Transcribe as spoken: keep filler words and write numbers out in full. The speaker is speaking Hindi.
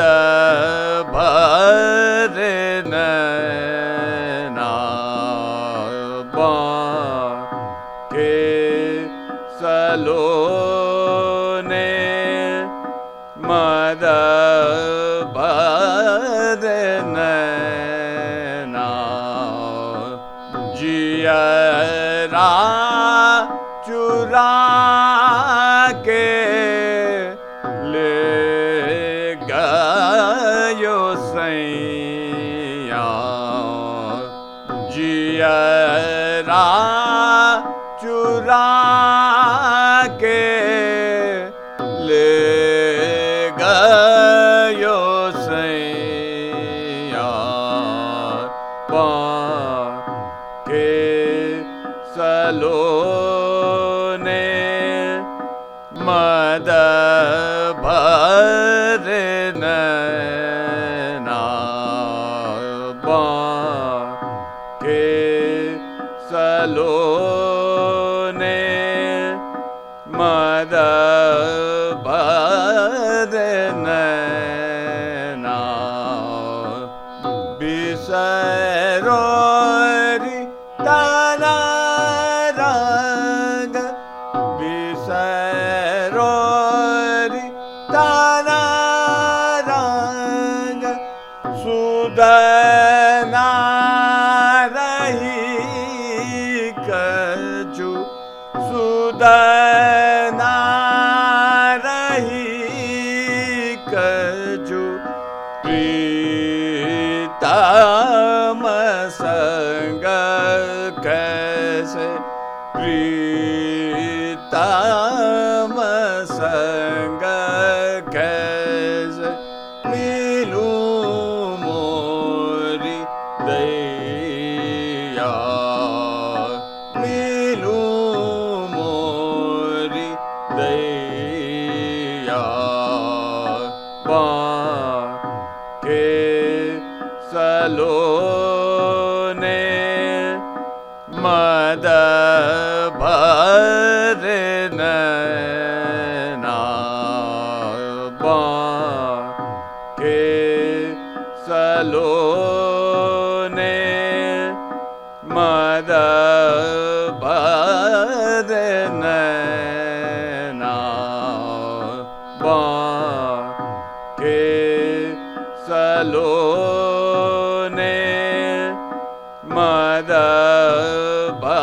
भर नैना बांके सलोने मद भर नैना जियरा चुरा के ले गयो सैया जियरा चुरा के ले गयो सैया बांके सलोने मद भर नैना बांके सलोने मद भर नैना बिसरोरी तना रंग बिसरोरी तना रंग सुदना रही कछु सुदना रही कछु प्रीतम संग कैसे प्रीतम संग कैसे मिलूं मोरी दैया मिलूं मोरी दैया बांके सलोने मद भर नैना बांके सलोने मद भर नैना बांके सलोने मद